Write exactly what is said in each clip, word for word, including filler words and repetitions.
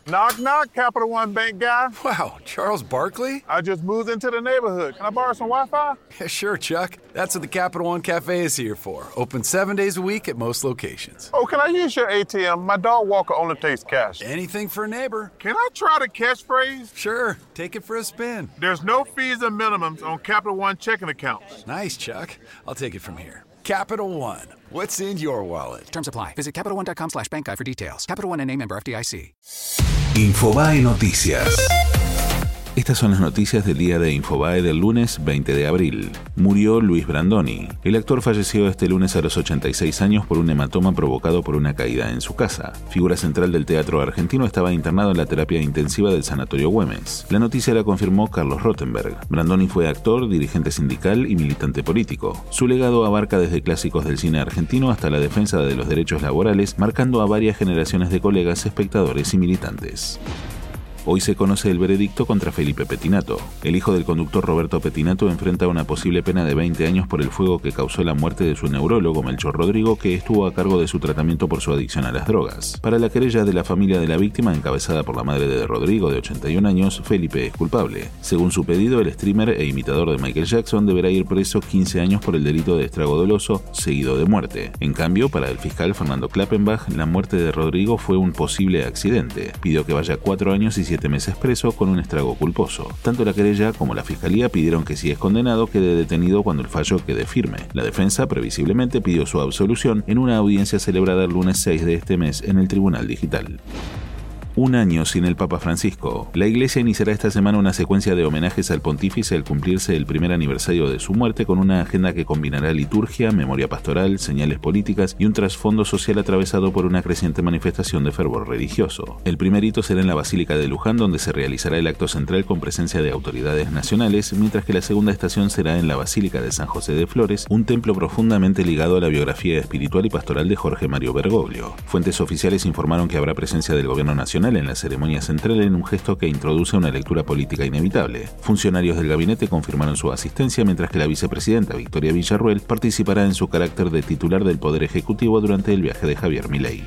Knock, knock, Capital One Bank guy. Wow, Charles Barkley? I just moved into the neighborhood. Can I borrow some Wi-Fi? Yeah, sure, Chuck. That's what the Capital One Cafe is here for. Open seven days a week at most locations. Oh, can I use your A T M? My dog Walker only takes cash. Anything for a neighbor. Can I try the catchphrase? Sure, take it for a spin. There's no fees and minimums on Capital One checking accounts. Nice, Chuck. I'll take it from here. Capital One. What's in your wallet? Terms apply. Visit CapitalOne.com slash bank guide for details. Capital One N A member F D I C. Infobae Noticias. Estas son las noticias del día de Infobae del lunes veinte de abril. Murió Luis Brandoni. El actor falleció este lunes a los ochenta y seis años por un hematoma provocado por una caída en su casa. Figura central del teatro argentino, estaba internado en la terapia intensiva del Sanatorio Güemes. La noticia la confirmó Carlos Rottenberg. Brandoni fue actor, dirigente sindical y militante político. Su legado abarca desde clásicos del cine argentino hasta la defensa de los derechos laborales, marcando a varias generaciones de colegas, espectadores y militantes. Hoy se conoce el veredicto contra Felipe Pettinato. El hijo del conductor Roberto Pettinato enfrenta una posible pena de veinte años por el fuego que causó la muerte de su neurólogo Melchor Rodrigo, que estuvo a cargo de su tratamiento por su adicción a las drogas. Para la querella de la familia de la víctima, encabezada por la madre de Rodrigo, de ochenta y un años, Felipe es culpable. Según su pedido, el streamer e imitador de Michael Jackson deberá ir preso quince años por el delito de estrago doloso, seguido de muerte. En cambio, para el fiscal Fernando Klappenbach, la muerte de Rodrigo fue un posible accidente. Pidió que vaya cuatro años y siete meses preso con un estrago culposo. Tanto la querella como la fiscalía pidieron que, si es condenado, quede detenido cuando el fallo quede firme. La defensa previsiblemente pidió su absolución en una audiencia celebrada el lunes seis de este mes en el Tribunal Digital. Un año sin el Papa Francisco. La Iglesia iniciará esta semana una secuencia de homenajes al pontífice al cumplirse el primer aniversario de su muerte, con una agenda que combinará liturgia, memoria pastoral, señales políticas y un trasfondo social atravesado por una creciente manifestación de fervor religioso. El primer hito será en la Basílica de Luján, donde se realizará el acto central con presencia de autoridades nacionales, mientras que la segunda estación será en la Basílica de San José de Flores, un templo profundamente ligado a la biografía espiritual y pastoral de Jorge Mario Bergoglio. Fuentes oficiales informaron que habrá presencia del Gobierno Nacional en la ceremonia central, en un gesto que introduce una lectura política inevitable. Funcionarios del gabinete confirmaron su asistencia, mientras que la vicepresidenta Victoria Villarruel participará en su carácter de titular del Poder Ejecutivo durante el viaje de Javier Milei.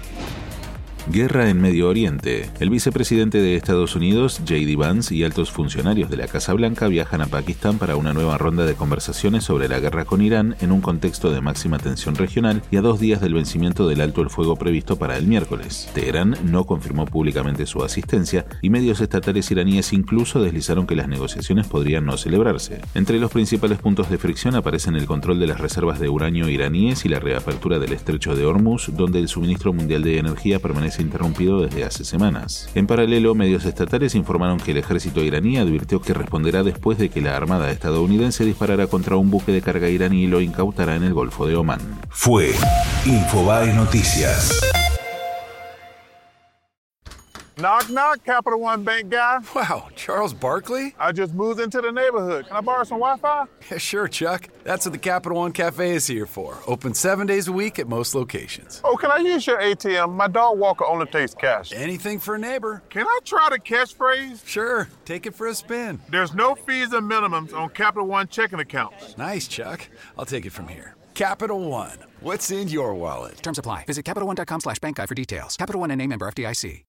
Guerra en Medio Oriente. El vicepresidente de Estados Unidos, J D Vance, y altos funcionarios de la Casa Blanca viajan a Pakistán para una nueva ronda de conversaciones sobre la guerra con Irán, en un contexto de máxima tensión regional y a dos días del vencimiento del alto el fuego previsto para el miércoles. Teherán no confirmó públicamente su asistencia y medios estatales iraníes incluso deslizaron que las negociaciones podrían no celebrarse. Entre los principales puntos de fricción aparecen el control de las reservas de uranio iraníes y la reapertura del estrecho de Hormuz, donde el suministro mundial de energía permanece interrumpido desde hace semanas. En paralelo, medios estatales informaron que el ejército iraní advirtió que responderá después de que la armada estadounidense disparara contra un buque de carga iraní y lo incautará en el Golfo de Omán. Fue Infobae Noticias. Knock, knock, Capital One Bank guy. Wow, Charles Barkley? I just moved into the neighborhood. Can I borrow some Wi-Fi? Yeah, sure, Chuck. That's what the Capital One Cafe is here for. Open seven days a week at most locations. Oh, can I use your A T M? My dog Walker only takes cash. Anything for a neighbor. Can I try the catchphrase? Sure, take it for a spin. There's no fees and minimums on Capital One checking accounts. Nice, Chuck. I'll take it from here. Capital One. What's in your wallet? Terms apply. Visit CapitalOne.com slash bank guide for details. Capital One N A member F D I C.